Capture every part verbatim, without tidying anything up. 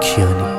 کیانی.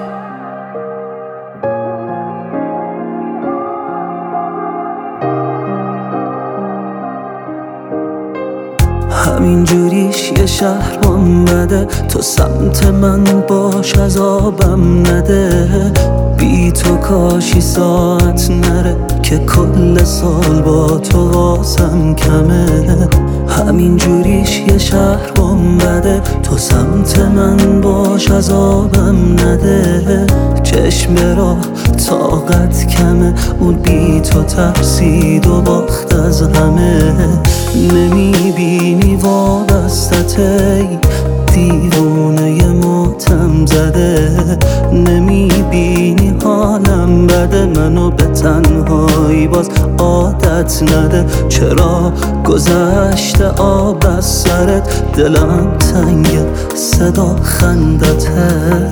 همین جوریش یه شهرم بده، تو سمت من باش عذابم نده. بی تو کاشی ساعت نره که کل سال با تو واسم کمه. همین جوریش یه شهرم بده، تو سمت من باش عذابم نده. چشم را طاقت کمه، اون بی تو ترسید و باخت از همه. نمیبینی وابستته دیوونه ماتم زده، نمیبینی حالم بده، منو به تنهایی باز عادت نده. چرا گذشته آب از سرت، دلم تنگه صدا خندته.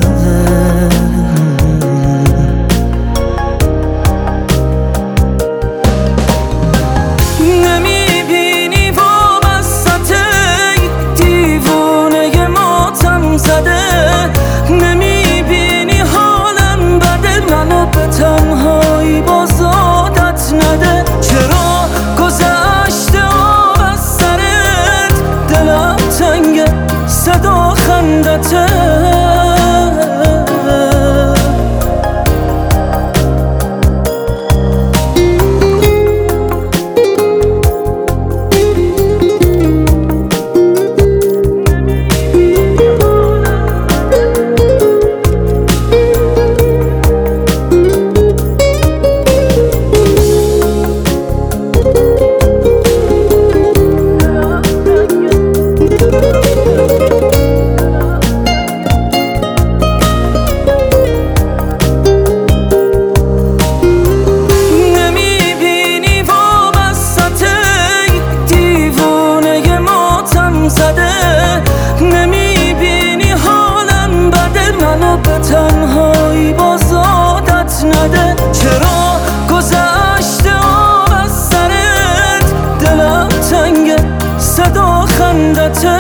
نمیبینی حالم بده، منو به تنهایی باز عادت نده. چرا گذشته آب از سرت، دلم تنگه صدا خندته. نمیبینی حالم بده، منو به تنهایی باز عادت نده. چرا گذشته آب از سرت، دلم تنگه صدا خندته.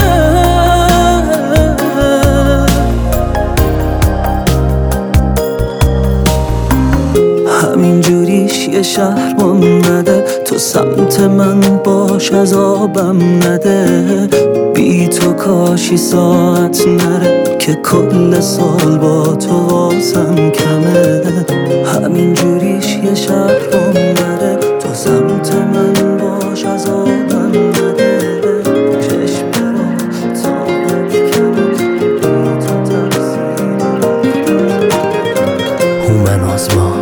همین جوریش یه شهرم بده، تو سمت من باش عذابم نده. بی تو کاشی ساعت نره که کل سال با تو واسم کمه. همین جوریش یه شهرم بده، تو سمت من باش عذابم نده. چشم را طاقت کمه، بی تو ترسید هومن آزما.